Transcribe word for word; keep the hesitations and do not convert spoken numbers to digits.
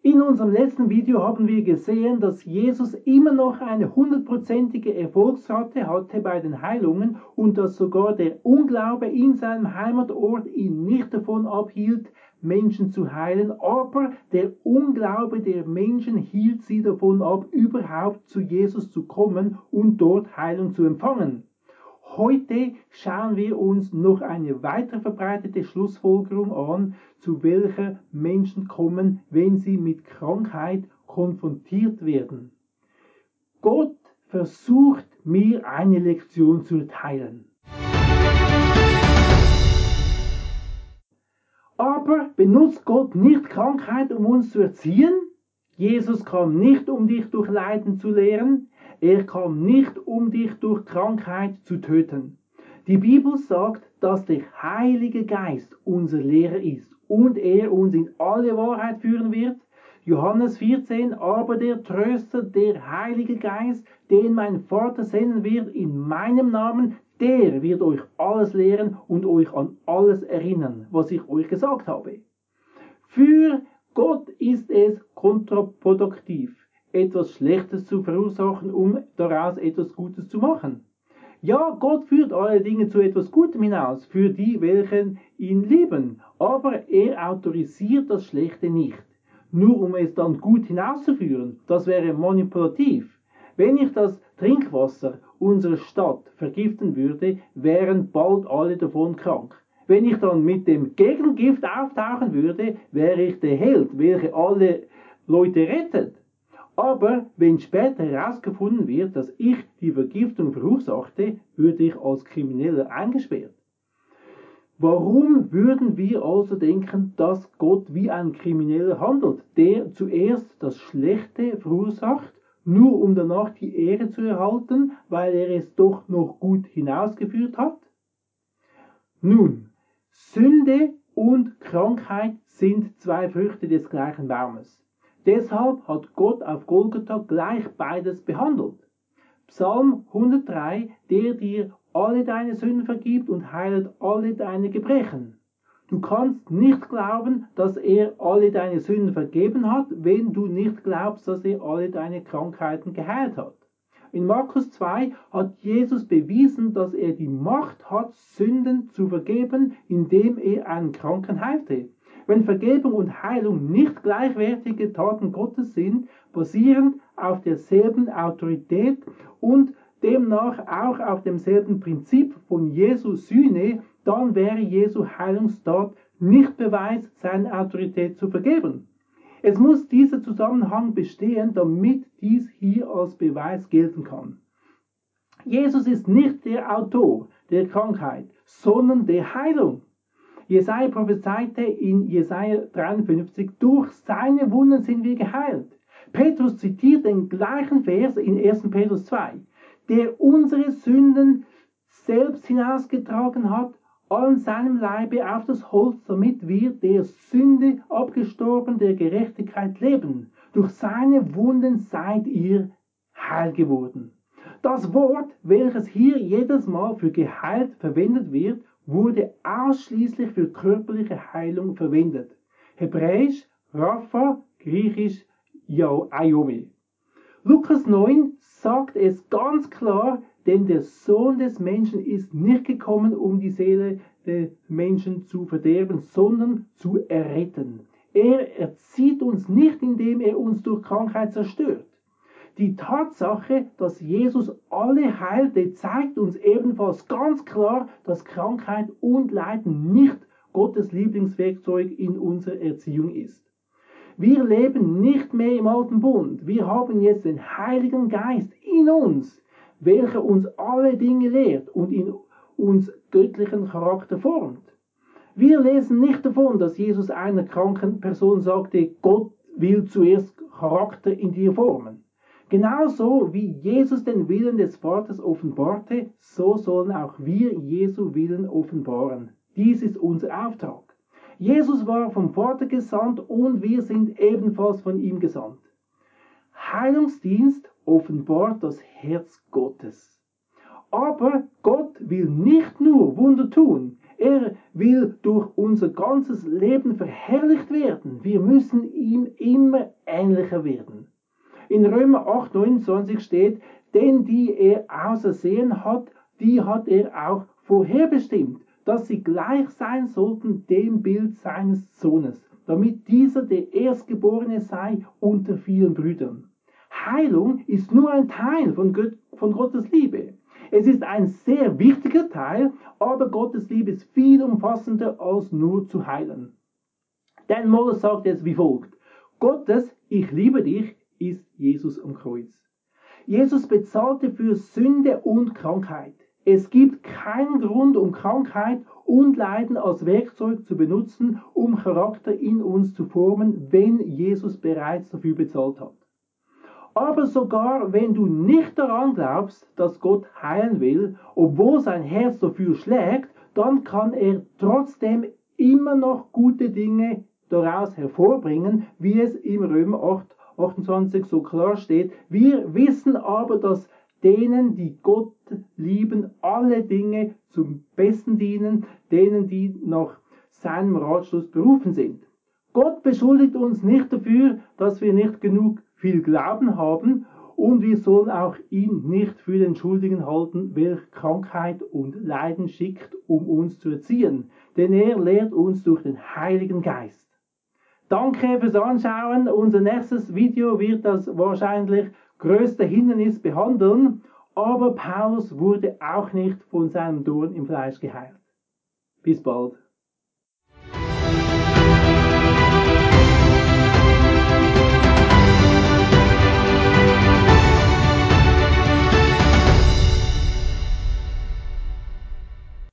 In unserem letzten Video haben wir gesehen, dass Jesus immer noch eine hundertprozentige Erfolgsrate hatte bei den Heilungen und dass sogar der Unglaube in seinem Heimatort ihn nicht davon abhielt, Menschen zu heilen, aber der Unglaube der Menschen hielt sie davon ab, überhaupt zu Jesus zu kommen und dort Heilung zu empfangen. Heute schauen wir uns noch eine weiter verbreitete Schlussfolgerung an, zu welcher Menschen kommen, wenn sie mit Krankheit konfrontiert werden. Gott versucht, mir eine Lektion zu erteilen. Aber benutzt Gott nicht Krankheit, um uns zu erziehen? Jesus kam nicht, um dich durch Leiden zu lehren. Er kam nicht, um dich durch Krankheit zu töten. Die Bibel sagt, dass der Heilige Geist unser Lehrer ist und er uns in alle Wahrheit führen wird. Johannes vierzehn, aber der Tröster, der Heilige Geist, den mein Vater senden wird in meinem Namen, der wird euch alles lehren und euch an alles erinnern, was ich euch gesagt habe. Für Gott ist es kontraproduktiv, etwas Schlechtes zu verursachen, um daraus etwas Gutes zu machen. Ja, Gott führt alle Dinge zu etwas Gutem hinaus, für die, welchen ihn lieben, aber er autorisiert das Schlechte nicht, nur um es dann gut hinauszuführen. Das wäre manipulativ. Wenn ich das Trinkwasser unserer Stadt vergiften würde, wären bald alle davon krank. Wenn ich dann mit dem Gegengift auftauchen würde, wäre ich der Held, welcher alle Leute rettet. Aber wenn später herausgefunden wird, dass ich die Vergiftung verursachte, würde ich als Krimineller eingesperrt. Warum würden wir also denken, dass Gott wie ein Krimineller handelt, der zuerst das Schlechte verursacht, nur um danach die Ehre zu erhalten, weil er es doch noch gut hinausgeführt hat? Nun, Sünde und Krankheit sind zwei Früchte des gleichen Baumes. Deshalb hat Gott auf Golgatha gleich beides behandelt. Psalm hundertdrei, der dir alle deine Sünden vergibt und heilet alle deine Gebrechen. Du kannst nicht glauben, dass er alle deine Sünden vergeben hat, wenn du nicht glaubst, dass er alle deine Krankheiten geheilt hat. In Markus zwei hat Jesus bewiesen, dass er die Macht hat, Sünden zu vergeben, indem er einen Kranken heilte. Wenn Vergebung und Heilung nicht gleichwertige Taten Gottes sind, basierend auf derselben Autorität und demnach auch auf demselben Prinzip von Jesu Sühne, dann wäre Jesu Heilungstat nicht Beweis, seine Autorität zu vergeben. Es muss dieser Zusammenhang bestehen, damit dies hier als Beweis gelten kann. Jesus ist nicht der Autor der Krankheit, sondern der Heilung. Jesaja prophezeite in Jesaja dreiundfünfzig, durch seine Wunden sind wir geheilt. Petrus zitiert den gleichen Vers in ersten Petrus zwei, der unsere Sünden selbst hinausgetragen hat, an seinem Leibe auf das Holz, damit wir der Sünde abgestorben, der Gerechtigkeit leben. Durch seine Wunden seid ihr heil geworden. Das Wort, welches hier jedes Mal für geheilt verwendet wird, wurde ausschließlich für körperliche Heilung verwendet. Hebräisch, Rapha, Griechisch, Aiome. Lukas neun sagt es ganz klar, denn der Sohn des Menschen ist nicht gekommen, um die Seele des Menschen zu verderben, sondern zu erretten. Er erzieht uns nicht, indem er uns durch Krankheit zerstört. Die Tatsache, dass Jesus alle heilte, zeigt uns ebenfalls ganz klar, dass Krankheit und Leiden nicht Gottes Lieblingswerkzeug in unserer Erziehung ist. Wir leben nicht mehr im alten Bund. Wir haben jetzt den Heiligen Geist in uns, welcher uns alle Dinge lehrt und in uns göttlichen Charakter formt. Wir lesen nicht davon, dass Jesus einer kranken Person sagte, Gott will zuerst Charakter in dir formen. Genauso wie Jesus den Willen des Vaters offenbarte, so sollen auch wir Jesu Willen offenbaren. Dies ist unser Auftrag. Jesus war vom Vater gesandt und wir sind ebenfalls von ihm gesandt. Heilungsdienst offenbart das Herz Gottes. Aber Gott will nicht nur Wunder tun, Er will durch unser ganzes Leben verherrlicht werden. Wir müssen ihm immer ähnlicher werden. In Römer acht, neunundzwanzig steht, denn die er ausersehen hat, die hat er auch vorherbestimmt, dass sie gleich sein sollten dem Bild seines Sohnes, damit dieser der Erstgeborene sei unter vielen Brüdern. Heilung ist nur ein Teil von, Gott, von Gottes Liebe. Es ist ein sehr wichtiger Teil, aber Gottes Liebe ist viel umfassender als nur zu heilen. Dan Moller sagt es wie folgt: Gottes Ich liebe dich ist Jesus am Kreuz. Jesus bezahlte für Sünde und Krankheit. Es gibt keinen Grund, um Krankheit und Leiden als Werkzeug zu benutzen, um Charakter in uns zu formen, wenn Jesus bereits dafür bezahlt hat. Aber sogar wenn du nicht daran glaubst, dass Gott heilen will, obwohl sein Herz dafür schlägt, dann kann er trotzdem immer noch gute Dinge daraus hervorbringen, wie es im Römer acht, achtundzwanzig so klar steht. Wir wissen aber, dass denen, die Gott lieben, alle Dinge zum Besten dienen, denen, die nach seinem Ratschluss berufen sind. Gott beschuldigt uns nicht dafür, dass wir nicht genug viel Glauben haben, und wir sollen auch ihn nicht für den Schuldigen halten, welcher Krankheit und Leiden schickt, um uns zu erziehen, denn er lehrt uns durch den Heiligen Geist. Danke fürs Anschauen. Unser nächstes Video wird das wahrscheinlich größte Hindernis behandeln, aber Paulus wurde auch nicht von seinem Dorn im Fleisch geheilt. Bis bald.